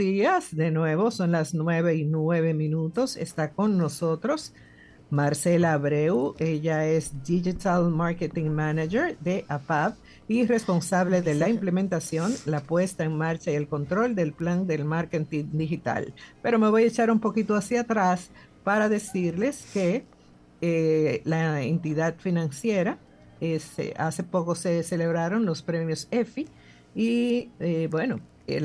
días, de nuevo, son las 9:09. Está con nosotros Marcela Abreu. Ella es Digital Marketing Manager de APAP y responsable de la implementación, la puesta en marcha y el control del plan del marketing digital. Pero me voy a echar un poquito hacia atrás para decirles que la entidad financiera, hace poco se celebraron los premios EFI y bueno,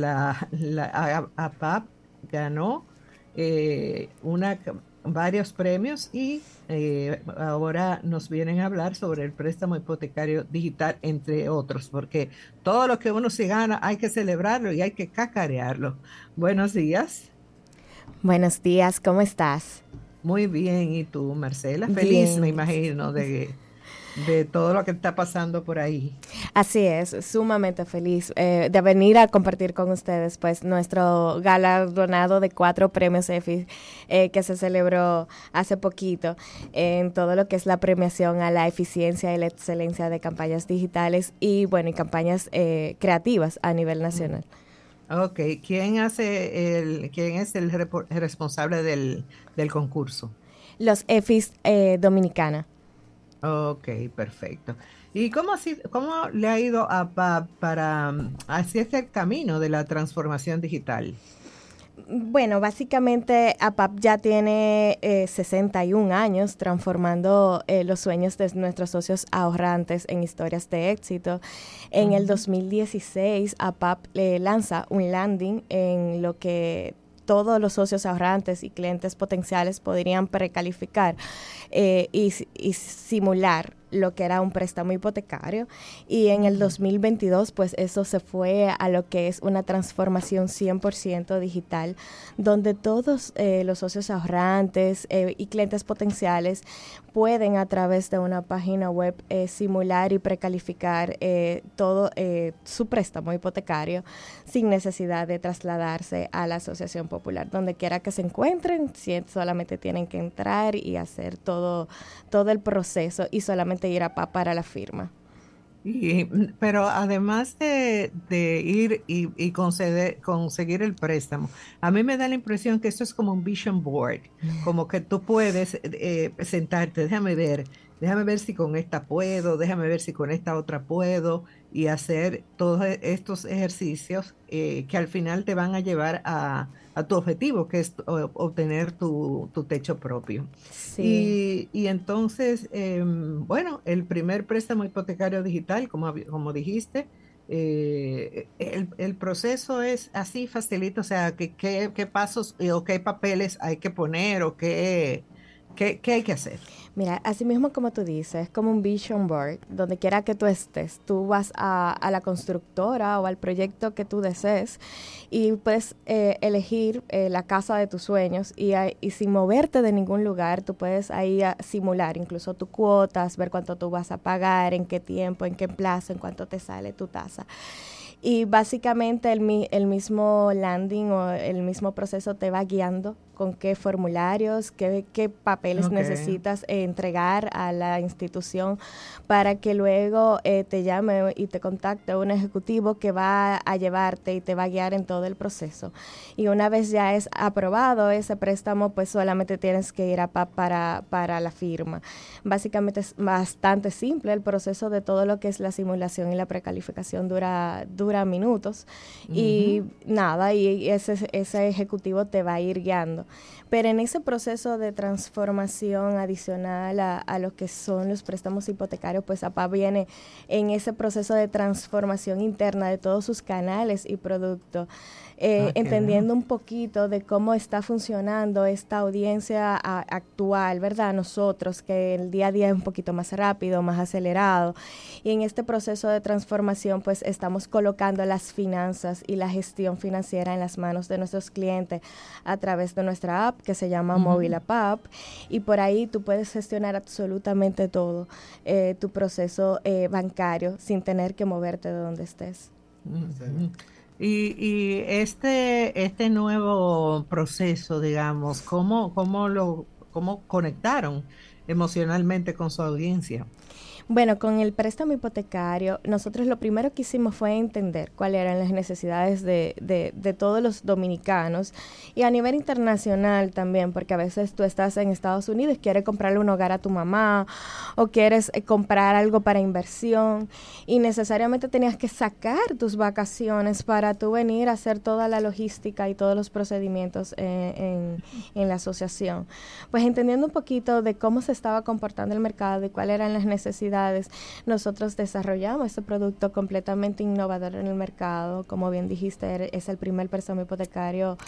APAP ganó varios premios y ahora nos vienen a hablar sobre el préstamo hipotecario digital, entre otros, porque todo lo que uno se gana hay que celebrarlo y hay que cacarearlo. Buenos días. Buenos días, ¿cómo estás? Muy bien. ¿Y tú, Marcela? Feliz, me Bien, gracias. imagino, de todo lo que está pasando por ahí. Así es, sumamente feliz de venir a compartir con ustedes pues nuestro galardonado de 4 premios EFI que se celebró hace poquito en todo lo que es la premiación a la eficiencia y la excelencia de campañas digitales y bueno, y campañas creativas a nivel Mm. nacional. Ok, quién es el responsable del concurso? Los EFIs Dominicana. Ok, perfecto. ¿Y cómo le ha ido para hacia este camino de la transformación digital? Bueno, básicamente APAP ya tiene 61 años transformando los sueños de nuestros socios ahorrantes en historias de éxito. En el Ujú. 2016, APAP lanza un landing en lo que todos los socios ahorrantes y clientes potenciales podrían precalificar y simular lo que era un préstamo hipotecario, y en el Mm. 2022 pues eso se fue a lo que es una transformación 100% digital, donde todos los socios ahorrantes y clientes potenciales pueden a través de una página web simular y precalificar todo su préstamo hipotecario sin necesidad de trasladarse a la Asociación Popular. Donde quiera que se encuentren, solamente tienen que entrar y hacer todo el proceso y solamente ir para la firma. Pero además de ir y conseguir el préstamo, a mí me da la impresión que esto es como un vision board, como que tú puedes sentarte, déjame ver si con esta puedo, déjame ver si con esta otra puedo, y hacer todos estos ejercicios que al final te van a llevar a tu objetivo, que es obtener tu techo propio. Sí. Y entonces, bueno, el primer préstamo hipotecario digital, como dijiste, el proceso es así facilito, o sea, qué pasos o qué papeles hay que poner o qué hay que hacer. Mira, así mismo como tú dices, es como un vision board, donde quiera que tú estés, tú vas a la constructora o al proyecto que tú desees y puedes elegir la casa de tus sueños y sin moverte de ningún lugar, tú puedes ahí simular incluso tus cuotas, ver cuánto tú vas a pagar, en qué tiempo, en qué plazo, en cuánto te sale tu tasa. Y básicamente el mismo landing o el mismo proceso te va guiando con qué formularios, qué papeles Ok. necesitas entregar a la institución para que luego te llame y te contacte un ejecutivo que va a llevarte y te va a guiar en todo el proceso. Y una vez ya es aprobado ese préstamo, pues solamente tienes que ir a PAP para la firma. Básicamente es bastante simple el proceso de todo lo que es la simulación y la precalificación dura minutos y Ujú. nada, y ese ejecutivo te va a ir guiando. Pero en ese proceso de transformación adicional a lo que son los préstamos hipotecarios, pues APA viene en ese proceso de transformación interna de todos sus canales y productos, Ah, qué entendiendo bueno. un poquito de cómo está funcionando esta audiencia actual, ¿verdad? Nosotros, que el día a día es un poquito más rápido, más acelerado, y en este proceso de transformación, pues estamos colocando las finanzas y la gestión financiera en las manos de nuestros clientes a través de nuestra app que se llama Móvil Ujú. App, y por ahí tú puedes gestionar absolutamente todo tu proceso bancario sin tener que moverte de donde estés. Ujú. Y este nuevo proceso, digamos, ¿cómo conectaron emocionalmente con su audiencia? Bueno, con el préstamo hipotecario, nosotros lo primero que hicimos fue entender cuáles eran las necesidades de todos los dominicanos y a nivel internacional también, porque a veces tú estás en Estados Unidos y quieres comprarle un hogar a tu mamá o quieres comprar algo para inversión y necesariamente tenías que sacar tus vacaciones para tú venir a hacer toda la logística y todos los procedimientos en la asociación. Pues entendiendo un poquito de cómo se estaba comportando el mercado y cuáles eran las necesidades, nosotros desarrollamos este producto completamente innovador en el mercado. Como bien dijiste, es el primer préstamo hipotecario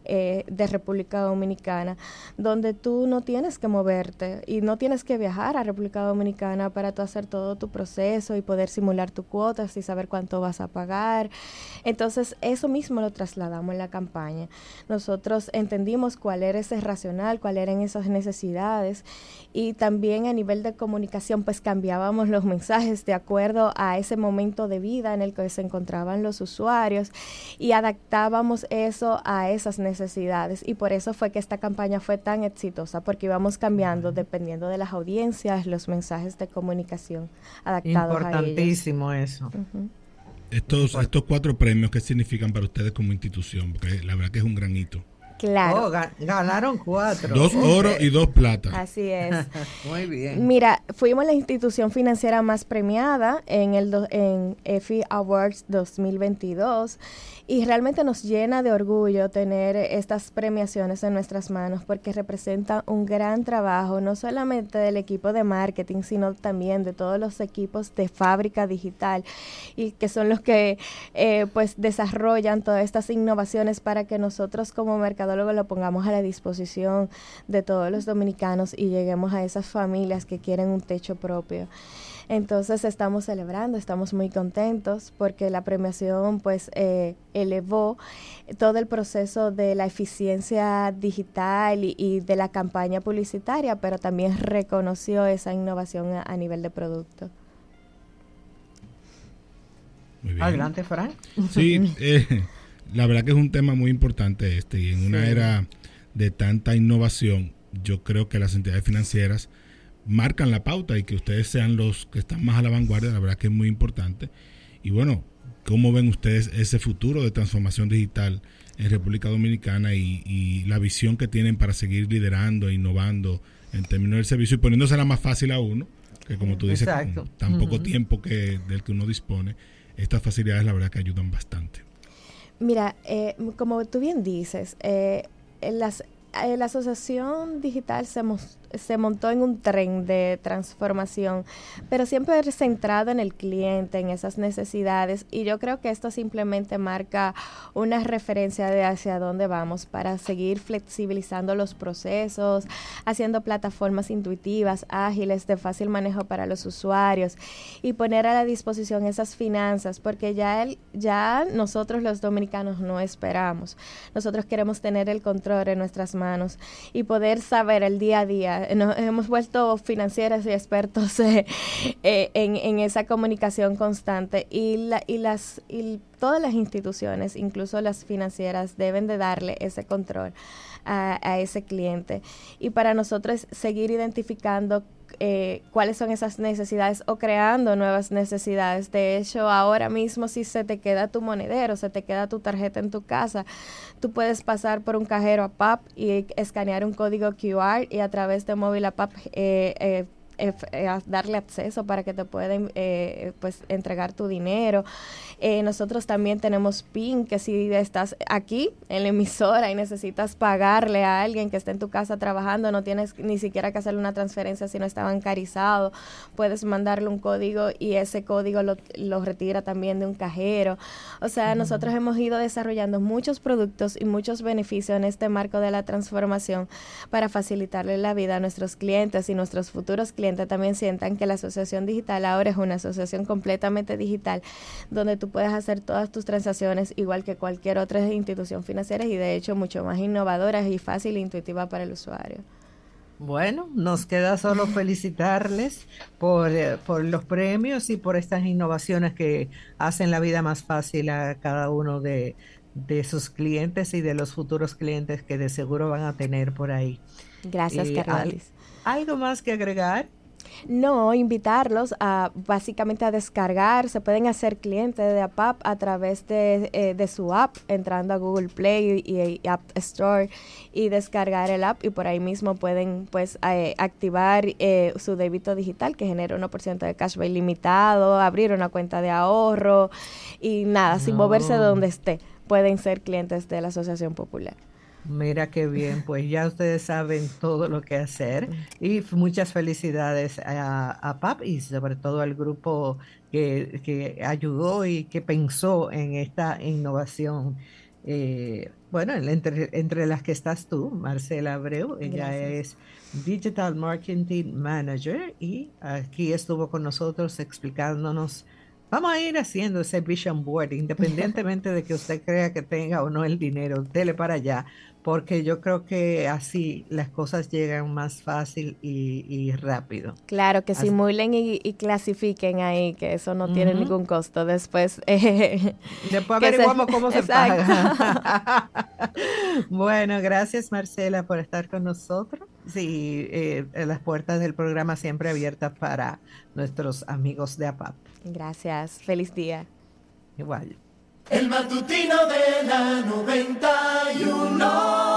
de República Dominicana, donde tú no tienes que moverte y no tienes que viajar a República Dominicana para tú hacer todo tu proceso y poder simular tus cuotas y saber cuánto vas a pagar. Entonces, eso mismo lo trasladamos en la campaña. Nosotros entendimos cuál era ese racional, cuáles eran esas necesidades y también a nivel de comunicación, pues cambiábamos los mensajes de acuerdo a ese momento de vida en el que se encontraban los usuarios y adaptábamos eso a esas necesidades y por eso fue que esta campaña fue tan exitosa, porque íbamos cambiando dependiendo de las audiencias, los mensajes de comunicación adaptados a ellos. Importantísimo eso. Estos 4 premios, ¿qué significan para ustedes como institución? Porque la verdad que es un gran hito. Claro. Ganaron 4. 2 oro y 2 plata. Así es. Muy bien. Mira, fuimos la institución financiera más premiada en EFI Awards 2022 y realmente nos llena de orgullo tener estas premiaciones en nuestras manos porque representa un gran trabajo, no solamente del equipo de marketing, sino también de todos los equipos de fábrica digital y que son los que pues desarrollan todas estas innovaciones para que nosotros como mercadólogos lo pongamos a la disposición de todos los dominicanos y lleguemos a esas familias que quieren un techo propio. Entonces estamos celebrando, estamos muy contentos porque la premiación pues elevó todo el proceso de la eficiencia digital y de la campaña publicitaria, pero también reconoció esa innovación a nivel de producto. Muy bien. Adelante, Frank. Sí, la verdad que es un tema muy importante y en una era de tanta innovación, yo creo que las entidades financieras marcan la pauta y que ustedes sean los que están más a la vanguardia, la verdad que es muy importante. Y bueno, ¿cómo ven ustedes ese futuro de transformación digital en República Dominicana y la visión que tienen para seguir liderando e innovando en términos del servicio y poniéndosela más fácil a uno, que como tú dices, con tan poco tiempo del que uno dispone, estas facilidades la verdad que ayudan bastante? Mira, como tú bien dices, la asociación digital se montó en un tren de transformación, pero siempre centrado en el cliente, en esas necesidades, y yo creo que esto simplemente marca una referencia de hacia dónde vamos para seguir flexibilizando los procesos, haciendo plataformas intuitivas, ágiles, de fácil manejo para los usuarios y poner a la disposición esas finanzas, porque ya nosotros los dominicanos no esperamos. Nosotros queremos tener el control en nuestras manos y poder saber el día a día. Nos hemos vuelto financieras y expertos en esa comunicación constante y todas las instituciones, incluso las financieras, deben de darle ese control a ese cliente. Y para nosotros seguir identificando cuáles son esas necesidades o creando nuevas necesidades. De hecho, ahora mismo si se te queda tu monedero, se te queda tu tarjeta en tu casa, tú puedes pasar por un cajero a PAP y escanear un código QR y a través de móvil a PAP darle acceso para que te puedan pues entregar tu dinero. Nosotros también tenemos PIN, que si estás aquí en la emisora y necesitas pagarle a alguien que esté en tu casa trabajando, no tienes ni siquiera que hacerle una transferencia si no está bancarizado, puedes mandarle un código y ese código lo retira también de un cajero. O sea, nosotros hemos ido desarrollando muchos productos y muchos beneficios en este marco de la transformación para facilitarle la vida a nuestros clientes y nuestros futuros clientes también sientan que la asociación digital ahora es una asociación completamente digital, donde tú puedes hacer todas tus transacciones igual que cualquier otra institución financiera y de hecho mucho más innovadoras y fácil e intuitiva para el usuario. Bueno, nos queda solo felicitarles por los premios y por estas innovaciones que hacen la vida más fácil a cada uno de sus clientes y de los futuros clientes que de seguro van a tener por ahí. Gracias, Carlos. ¿Algo más que agregar? No, invitarlos a básicamente a descargar, se pueden hacer clientes de APAP a través de su app, entrando a Google Play y App Store y descargar el app, y por ahí mismo pueden pues activar su débito digital que genera 1% de cashback limitado, abrir una cuenta de ahorro y nada, sin moverse de donde esté, pueden ser clientes de la Asociación Popular. Mira qué bien, pues ya ustedes saben todo lo que hacer y muchas felicidades a PAP y sobre todo al grupo que ayudó y que pensó en esta innovación. Bueno, entre las que estás tú, Marcela Abreu, ella Gracias. es Digital Marketing Manager y aquí estuvo con nosotros explicándonos. Vamos a ir haciendo ese vision board, independientemente de que usted crea que tenga o no el dinero, dele para allá, porque yo creo que así las cosas llegan más fácil y rápido. Claro, que simulen y clasifiquen ahí, que eso no tiene ningún costo. Después, después averiguamos cómo se paga. Exacto. Bueno, gracias Marcela por estar con nosotros. Sí, las puertas del programa siempre abiertas para nuestros amigos de APAP. Gracias, feliz día. Igual. El matutino de la 91.